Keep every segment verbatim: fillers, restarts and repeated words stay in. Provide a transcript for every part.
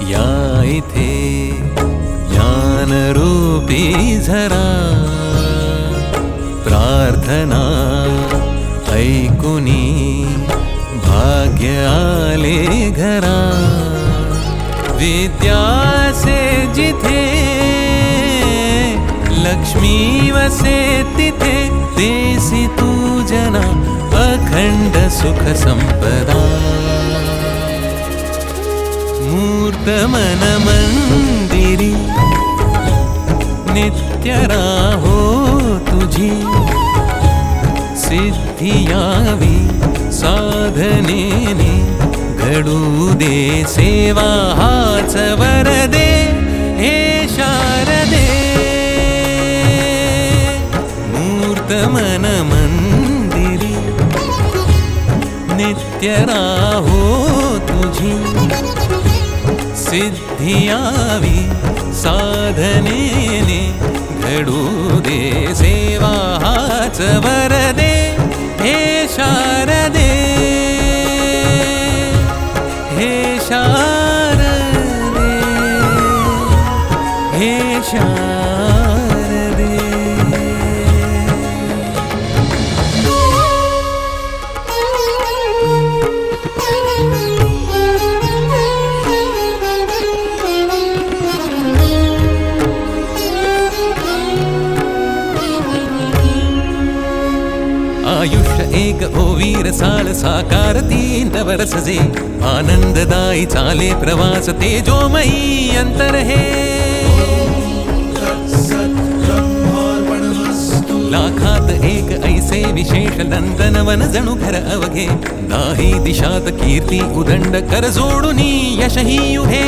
या इथे ज्ञानरूपी झरा प्रार्थना ऐकुनी भाग्य आले घरा विद्यासे जिथे लक्ष्मी वसे तिथे देसी तू जना अखंड सुख संपदा मूर्त मन मंदिरी नित्य राहो तुझी सिद्धी यावी साधनेने घडू दे सेवा हाच वरदे हे शारदे मूर्त मन मंदिरी नित्य राहो तुझी सिद्धी यावी साधनेने घडू दे सेवा हाच वरदे हे शारदे हे शारदे हे शारदे आयुष्य एक ओवीर साल साकार तीन वर्ष जे आनंददायी चाले प्रवास तेजोमयी अंतर हे लाखात एक ऐसे विशेष नंदनवन जणू घर अवघे दाही दिशात कीर्ती उदंड कर जोडुनी यशही युहे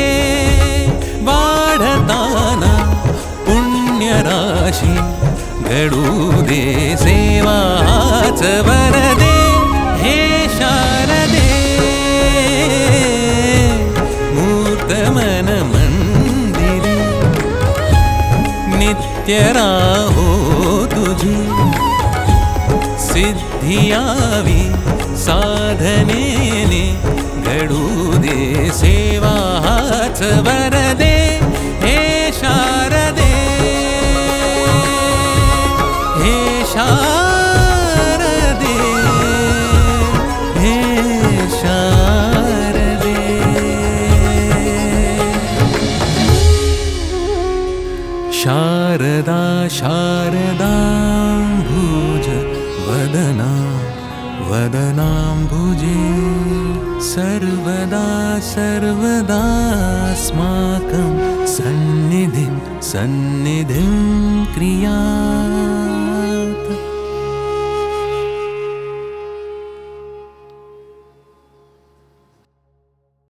वाढताना पुण्य राशी घडू दे सेवा हाच वरदे हे शारदे मूर्त मन मंदिरी नित्य राहो तुझी सिद्धी यावी साधनेने घडू दे सेवा हाच वरदे हे शारदे शारदे हे शारदे शारदा शारदाम्बुज वदना वदनाम्बुजे सर्वदा सर्वदास्माकं सन्निधिं सन्निधिं क्रिया